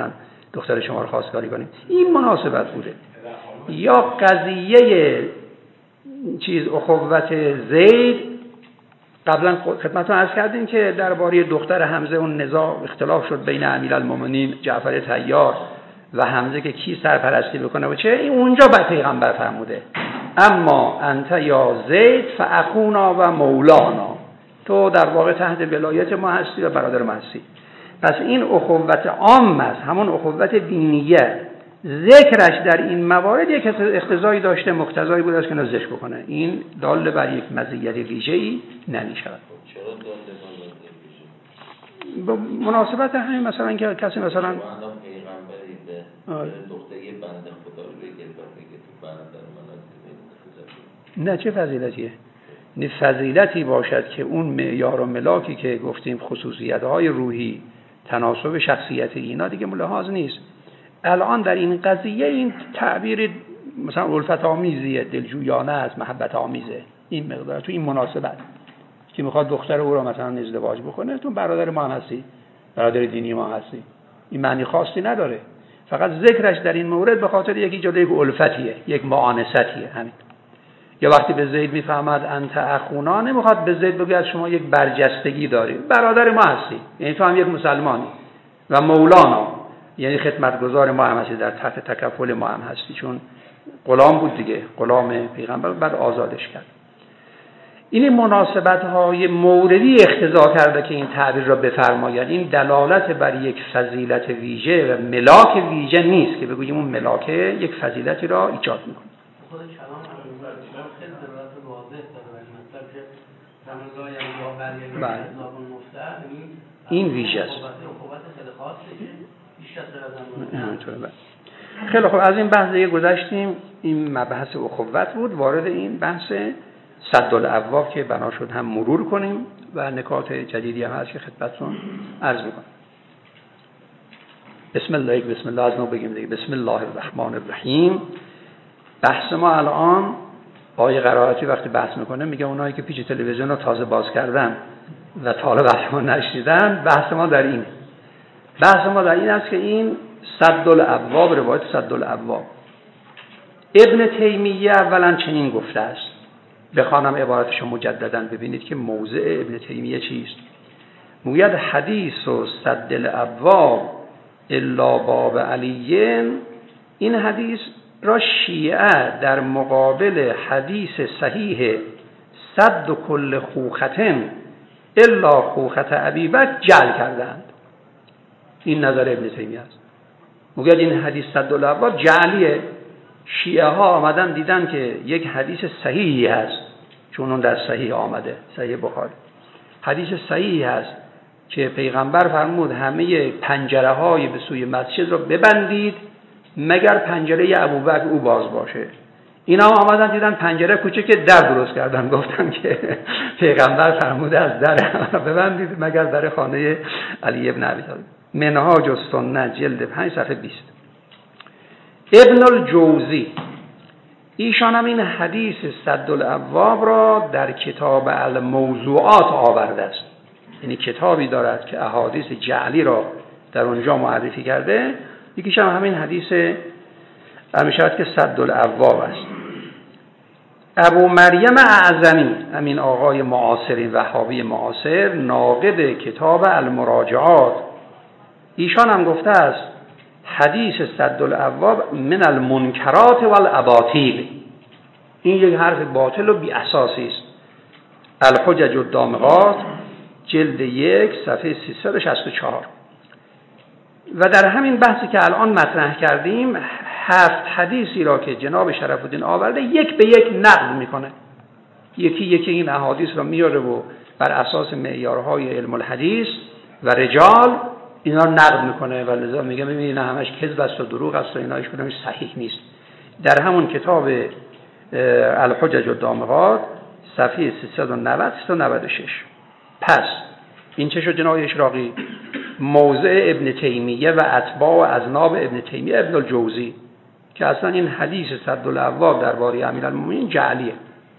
Speaker 1: دختر شما رو خواستگاری کنیم. این مناسبت بوده. یا قضیه چیز اخوت زید، قبلا خدمتتون عرض کردیم که درباره دختر حمزه اون نزاع اختلاف شد بین امیرالمومنین جعفر طیار و حمزه که کی سرپرستی بکنه و چه. این اونجا بعد پیغمبر فرموده اما انت یا زید فاخونا و مولانا، تو در واقع تحت ولایت ما هستی و برادر ما هستی. پس این اخوت عام است، همون اخوت دینیه. ذکرش در این موارد یک اقتضایی داشته، مقتضایی بود است که ذکر بکنه. این دال بر یک مزیت ویژه‌ای نمی‌شود.
Speaker 4: چرا دال
Speaker 1: با
Speaker 4: بر
Speaker 1: مناسبت همین مثلا که کسی مثلا
Speaker 4: پیغمبری به دختری بنده خدا رو بگه بگه تو برادر من
Speaker 1: نه چه فضیلتیه؟ نه فضیلتی باشد که اون معیار و ملاکی که گفتیم خصوصیت‌های روحی، تناسب شخصیت اینا دیگه ملحاظ نیست. الان در این قضیه این تعبیر مثلا الفت آمیزیه، دلجویانه است، محبت آمیزه. این مقدار تو این مناسبت که میخواد دختر او رو مثلا ازدواج بکنه، تو برادر ما هم هستی، برادر دینی ما هستی، این معنی خاصی نداره. فقط ذکرش در این مورد به خاطر یکی جلوی یک الفتیه، یک معانستیه. همین. یا وقتی به زید میفهمد انت اخونا، نمیخواد به زید بگه شما یک برجستگی داری، برادر ما هستی، یعنی تو هم یک مسلمانی. و مولانا یعنی خدمتگزار ما هم هستی، در تحت تکفل ما هم هستی، چون غلام بود دیگه، غلام پیغمبر، بعد آزادش کرد. این مناسبت‌های موردی اقتضا کرده که این تعبیر را بفرماید. این دلالت بر یک فضیلت ویژه و ملاک ویژه نیست که بگوییم اون ملاک یک فضیلتی را ایجاد می‌کنه.
Speaker 3: خود کلام خیلی دلالت واضح داره، ولی مطلب که تمام یا برای
Speaker 1: بله.
Speaker 3: اضافه مفتر
Speaker 1: این ویژه است.
Speaker 3: اخوت خیلی خاصه که بیش از
Speaker 1: همینطوره. خیلی خوب، از این بحث دیگه گذشتیم. این مبحث اخوت بود. وارد این بحث سد الابواب که بنا شد هم مرور کنیم و نکات جدیدی هم هست که خدمتتون عرض می‌کنم. بسم الله، بسم الله از نو بگیم دیگه. بسم الله الرحمن الرحیم. بحث ما الان آیه قرائتی وقتی بحث میکنه میگه اونایی که پیچ تلویزیون رو تازه باز کردن و تا حالا بحث ما نشنیدن، بحث ما در این بحث ما در این است که این سد الابواب، روایت سد الابواب، ابن تیمیه اولا چنین گفته است. بخوانم عبارتشو مجددا ببینید که موضع ابن تیمیه چیست. میگوید حدیث و سد الابواب الا باب علیین، این حدیث را شیعه در مقابل حدیث صحیح صد و کل خوختن الا خوخت ابی بکر جعل کردند. این نظر ابن تیمیه است. میگه این حدیث صد الابواب جعلیه. شیعه ها آمدن دیدن که یک حدیث صحیحی هست، چون اون در صحیح آمده، صحیح بخاری، حدیث صحیحی هست که پیغمبر فرمود همه پنجره های به سوی مسجد را ببندید مگر پنجره ابوبکر او باز باشه. اینا هم آمدن دیدن پنجره کوچیک در درست کردن، گفتن که پیغمبر فرموده از در ببندید مگر در خانه علی ابن ابی طالب. منهاج السنه جلد پنج صفحه بیست. ابن الجوزی ایشان هم این حدیث سد الابواب را در کتاب الموضوعات آورده است. یعنی کتابی دارد که احادیث جعلی را در اونجا معرفی کرده. یکیش هم همین حدیث میشود که سد الابواب است. ابو مریم اعظمی، همین آقای معاصر، وهابی معاصر، ناقد کتاب المراجعات، ایشان هم گفته است حدیث سد الابواب من المنکرات والاباطیل، این یک حرف باطل و بی اساسی است. الحجج الدامغات جلد یک صفحه سیصد و شصت و چهار. و در همین بحثی که الان مطرح کردیم، هفت حدیثی را که جناب شرف الدین آورده یک به یک نقل میکنه. یکی یکی این احادیث را میاره و بر اساس معیارهای علم الحدیث و رجال اینا نقل میکنه و لذا میگه ببینید اینا همش کذب است و دروغ است و اینا هیچ کدومش صحیح نیست. در همون کتاب الحجج الدامغات صفحه سیصد و نود تا نود و شش. پس این چه شد جناب اشراقی؟ موضع ابن تیمیه و اتباع و اذناب ابن تیمیه ابن الجوزی که اصلا این حدیث سد الابواب درباره امیرالمومنین جعلیه.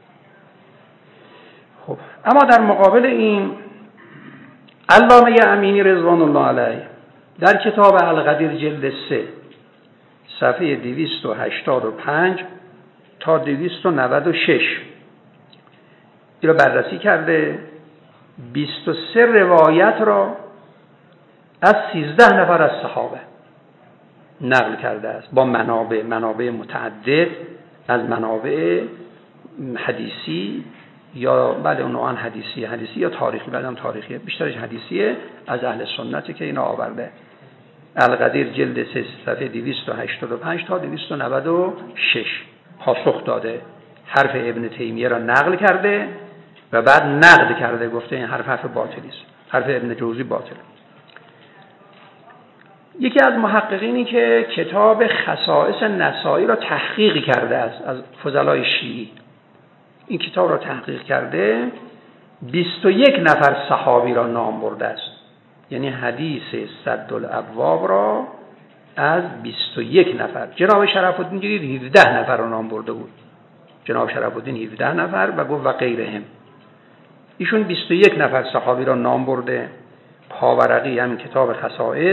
Speaker 1: خب اما در مقابل این علامه امینی رضوان الله علیه در کتاب القدیر جلد سه صفحه دویست و هشتاد و پنج تا دویست و نود و شش این را بررسی کرده. بیست و سه روایت را از سیزده نفر از صحابه نقل کرده است با منابع منابع متعدد از منابع حدیثی یا بله اونوان حدیثی حدیثی یا تاریخی، بعدم تاریخی، بیشترش حدیثیه از اهل سنتی که اینا آورده. القدیر جلد سه صفحه دویست و هشتاد و پنج تا دویست و نود و شش پاسخ داده. حرف ابن تیمیه را نقل کرده و بعد نقد کرده، گفته این حرف حرف باطلی است، حرف ابن جوزی باطله. یکی از محققینی که کتاب خصائص نسائی را تحقیق کرده است از فضلای شیعی، این کتاب را تحقیق کرده، بیست و یک نفر صحابی را نام برده است. یعنی حدیث سد الابواب را از بیست و یک نفر، جناب شرف الدین جدید هفده نفر را نام برده بود، جناب شرف الدین هفده نفر و گفت و غیرهم. ایشون بیست و یک نفر صحابی را نام برده. پاورقی همین کتاب خصائص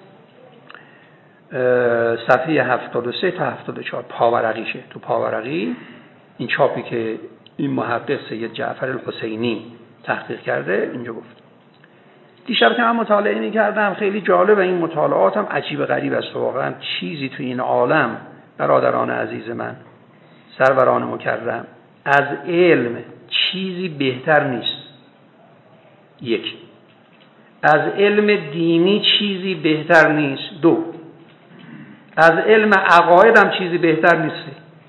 Speaker 1: صفحه هفتاد و سه تا هفتاد و چهار پاورقیشه. تو پاورقی این چاپی که این محقق سید جعفر الحسینی تحقیق کرده اینجا گفت. دیشب که من مطالعه می کردم خیلی جالب، این مطالعات هم عجیب غریب است. واقعا چیزی تو این عالم برادران عزیز من، سروران مکرم، از علم چیزی بهتر نیست. یک، از علم دینی چیزی بهتر نیست. دو، از علم عقاید هم چیزی بهتر نیست.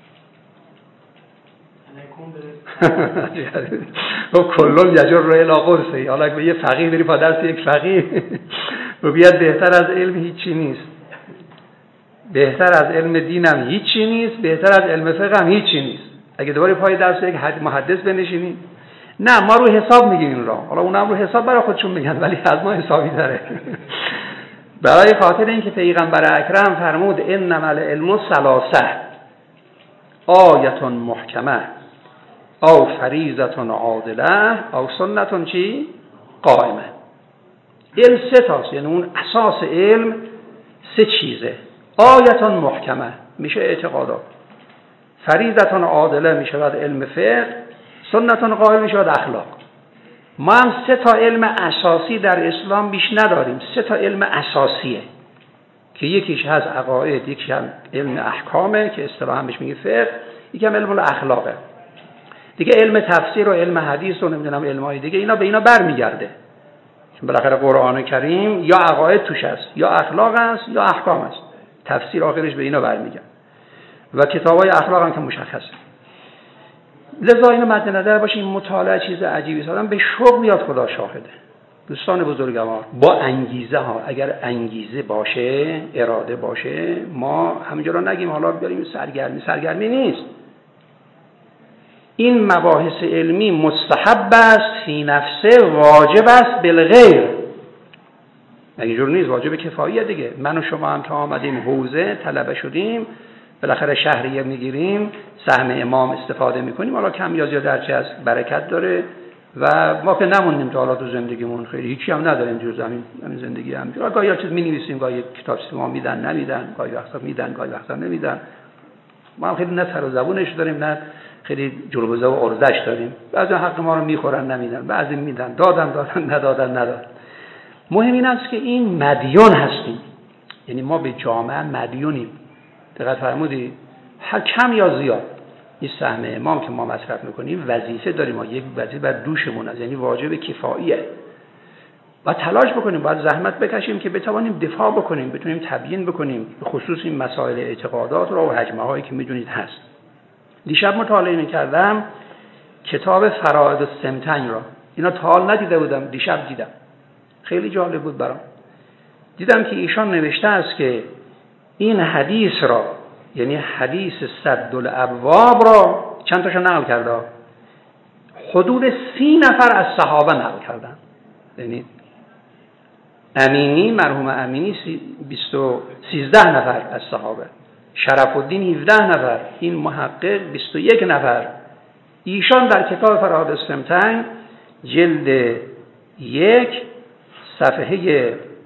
Speaker 1: و کلون یجر رو الی قرصه. حالا اگه یه فقیه بری پا درس یک فقیه و بیاد بهتر از علم هیچی نیست، بهتر از علم دینم هیچی نیست، بهتر از علم فقه هم هیچی نیست. اگه دوباره پای درس یک محدث بنشینیم، نه ما رو حساب میگیم این را، حالا اونم رو حساب برای خودشون میگن ولی از ما حسابی داره. برای خاطر اینکه پیغمبر اکرم فرمود انما العلم ثلاثه آیه محکمه او فریضه عادله او سنت چی قائمه. علم سه تاست، یعنی اون اساس علم سه چیزه. آیه محکمه میشه اعتقادات، فریضه عادله میشه بعد علم فقه، سنت قائمه میشه بعد اخلاق. ما هم سه تا علم اساسی در اسلام بیش نداریم. سه تا علم اساسیه که یکیش هست عقاید، یکیش هم علم احکامه که اصطلاحاً بهش میگه فقه، یکی هم علم الاخلاقه. دیگه علم تفسیر و علم حدیث و نمیدونم علمای دیگه اینا به اینا برمیگرده. بالاخره قرآن کریم یا عقاید توش است، یا اخلاق است، یا احکام است. تفسیر آخرش به اینا برمیگرده و کتابای اخلاق هم که مشخصه. لذا اینو مد نظر باشین. مطالعه چیز عجیبی است، آدم به شوق میاد. خدا شاهده دوستان بزرگوار، با انگیزه ها، اگر انگیزه باشه، اراده باشه، ما همینجا را نگیم حالا بیاریم سرگرمی. سرگرمی نیست. این مباحث علمی مستحب است فی نفسه، واجب است بالغیر. مگه جور نیست؟ واجب کفاییه دیگه. من و شما هم که آمدیم حوزه طلبه شدیم، بالاخره شهریه میگیریم، سهم امام استفاده میکنیم، حالا کم یا زیاد هرچی از برکت داره و ما که نمونیم تا حالا تو زندگیمون خیلی هیچی هم نداریم جز همین همین زندگی هم. گاهی چیز می‌نویسیم، گاهی کتاب ما میدن نمیدن، گاهی وقتا میدن گاهی وقتا نمیدن. ما هم خیلی نه سر و زبونش داریم نه خیلی جلوزه و ارزش داریم. بعضی حق ما رو میخورن نمیدن، بعضی میدن، دادن دادن ندادن ندادن. مهم این است که این مدیون هستیم، یعنی ما به جامعه مدیونیم. دقت فرمودی؟ هر کم یا زیاد این سهم امام که ما مصرف میکنیم وظیفه داریم، ما یک وظیفه بر دوشمون است، یعنی واجب کفاییه. و تلاش بکنیم، باید زحمت بکشیم که بتوانیم دفاع بکنیم، بتونیم تبیین بکنیم به خصوص این مسائل اعتقادات را و حجمه هایی که میدونید هست. دیشب مطالعه میکردم کتاب فرائض السمتین را، اینا تا حال ندیده بودم، دیشب دیدم، خیلی جالب بود برام. دیدم که ایشان نوشته است که این حدیث را، یعنی حدیث سد الابواب را چند تاشو نقل کرده، حدود سی نفر از صحابه نقل کردن. یعنی امینی، مرحوم امینی بیست و سیزده نفر از صحابه، شرف الدین هفده نفر، این محقق بیست و یک نفر. ایشان در کتاب فرائض السمتین جلد یک صفحه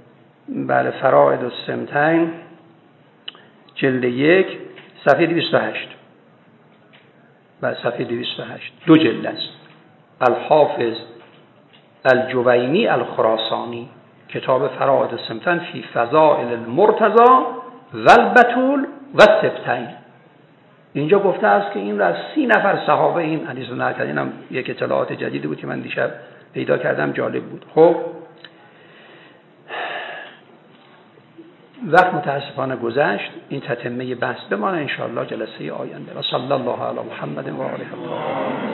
Speaker 1: بله فرائض السمتین جلد یک صفحه دویست و هشت. بله صفحه دویست و هشت، دو جلد است. الحافظ الجوینی الخراسانی، کتاب فرائض السمتین فی فضائل المرتضی و البتول و السبتین. اینجا گفته است که این را از سی نفر صحابه این حدیث رو نقل کرده. اینم یک اطلاعات جدیدی بود که من دیشب پیدا کردم، جالب بود. خب وقت متاسفانه گذشت، این تتمه بحث بمانه ان شاء الله جلسه آینده. و صلی الله علی محمد و آله الطاهرین.